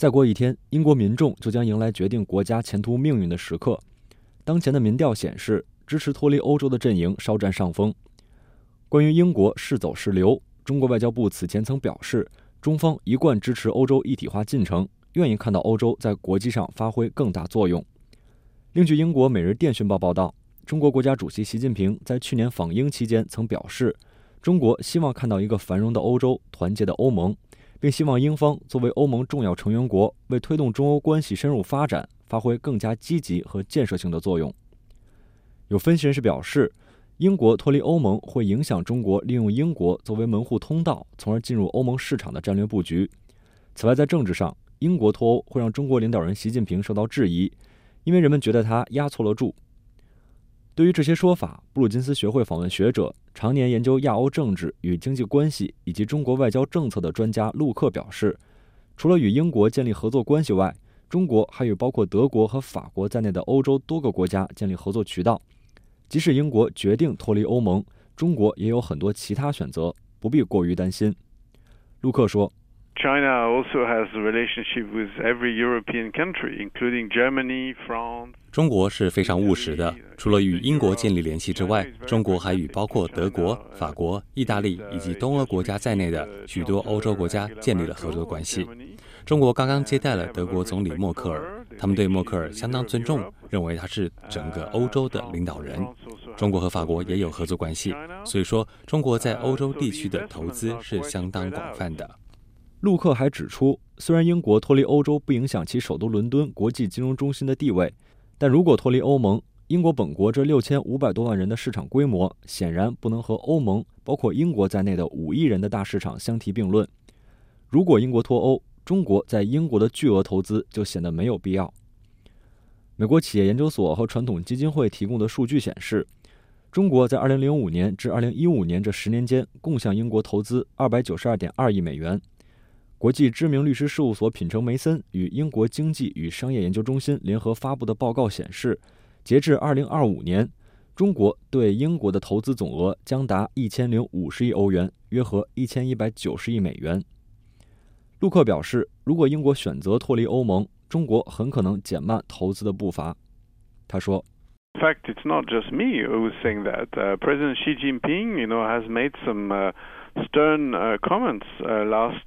再过一天，英国民众就将迎来决定国家前途命运的时刻。当前的民调显示，支持脱离欧洲的阵营稍占上风。关于英国是走是留，中国外交部此前曾表示，中方一贯支持欧洲一体化进程，愿意看到欧洲在国际上发挥更大作用。另据英国《每日电讯报》报道，中国国家主席习近平在去年访英期间曾表示，中国希望看到一个繁荣的欧洲、团结的欧盟，并希望英方作为欧盟重要成员国，为推动中欧关系深入发展发挥更加积极和建设性的作用。有分析人士表示，英国脱离欧盟会影响中国利用英国作为门户通道，从而进入欧盟市场的战略布局。此外，在政治上，英国脱欧会让中国领导人习近平受到质疑，因为人们觉得他押错了注。对于这些说法，布鲁金斯学会访问学者、常年研究亚欧政治与经济关系以及中国外交政策的专家陆克表示，除了与英国建立合作关系外，中国还与包括德国和法国在内的欧洲多个国家建立合作渠道。即使英国决定脱离欧盟，中国也有很多其他选择，不必过于担心。陆克说， China also has a relationship with every European country, including Germany, France. 中国是非常务实的，除了与英国建立联系之外，中国还与包括德国、法国、意大利以及东欧国家在内的许多欧洲国家建立了合作关系。中国刚刚接待了德国总理默克尔，他们对默克尔相当尊重，认为他是整个欧洲的领导人。中国和法国也有合作关系，所以说中国在欧洲地区的投资是相当广泛的。 陆克还指出，虽然英国脱离欧洲不影响其首都伦敦国际金融中心的地位，但如果脱离欧盟，英国本国这6500多万人的市场规模显然不能和欧盟包括英国在内的5亿人的大市场相提并论。如果英国脱欧，中国在英国的巨额投资就显得没有必要。美国企业研究所和传统基金会提供的数据显示，中国在2005年至2015年这10年间共向英国投资292.2亿美元。国际知名律师事务所品城梅森与英国经济与商业研究中心联合发布的报告显示，截至2025年，中国对英国的投资总额将达1050亿欧元，约合1190亿美元。陆克表示，如果英国选择脱离欧盟，中国很可能减慢投资的步伐。他说， In fact, it's not just me who's saying that. President Xi Jinping, has made some stern comments last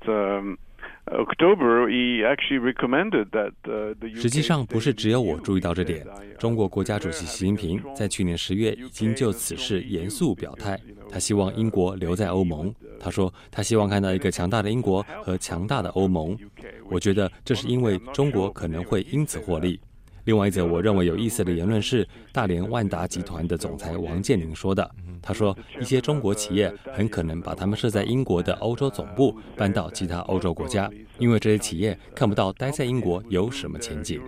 October. He actually recommended that the UK. 实际上不是只有我注意到这点，中国国家主席习近平在去年10月已经就此事严肃表态，他希望英国留在欧盟。他说，他希望看到一个强大的英国和强大的欧盟。我觉得这是因为中国可能会因此获利。另外一则我认为有意思的言论是大连万达集团的总裁王健林说的。他说，一些中国企业很可能把他们设在英国的欧洲总部搬到其他欧洲国家，因为这些企业看不到待在英国有什么前景。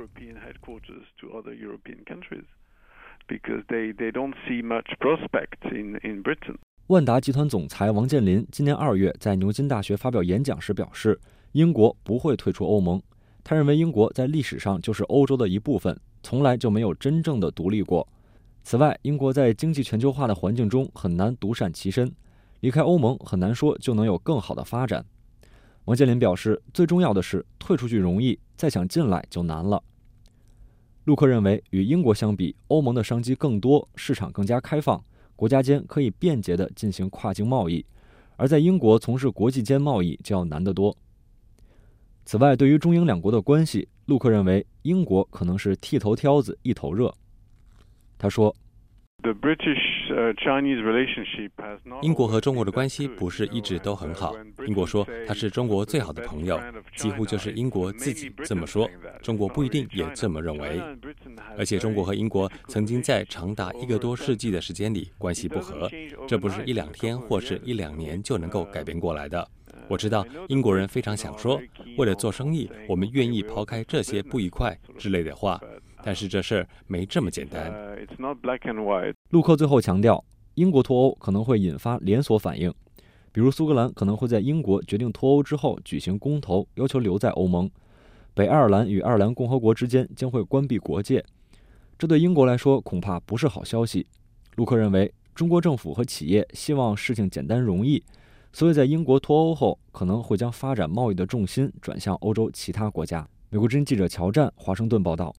万达集团总裁王健林今年2月在牛津大学发表演讲时表示，英国不会退出欧盟。他认为英国在历史上就是欧洲的一部分，从来就没有真正的独立过。此外，英国在经济全球化的环境中很难独善其身，离开欧盟很难说就能有更好的发展。王健林表示，最重要的是退出去容易，再想进来就难了。陆克认为，与英国相比，欧盟的商机更多，市场更加开放，国家间可以便捷地进行跨境贸易，而在英国从事国际间贸易就要难得多。此外，对于中英两国的关系，陆克认为英国可能是剃头挑子一头热。他说， 英国和中国的关系不是一直都很好。英国说他是中国最好的朋友，几乎就是英国自己这么说，中国不一定也这么认为。而且中国和英国曾经在长达1个多世纪的时间里关系不和，这不是1、2天或是1、2年就能够改变过来的。我知道英国人非常想说，为了做生意，我们愿意抛开这些不愉快之类的话，但是这事儿没这么简单。 陆克最后强调，英国脱欧可能会引发连锁反应，比如苏格兰可能会在英国决定脱欧之后举行公投，要求留在欧盟；北爱尔兰与爱尔兰共和国之间将会关闭国界，这对英国来说恐怕不是好消息。陆克认为，中国政府和企业希望事情简单容易，所以在英国脱欧后，可能会将发展贸易的重心转向欧洲其他国家。 美国之音记者乔战华盛顿报道。